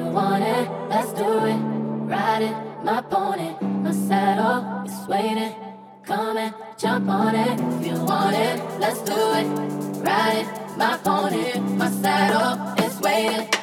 want it, let's do it. Ride it, my pony, my saddle is waiting. Come and jump on it. If you want it, let's do it. Ride it, my pony, my saddle is waiting.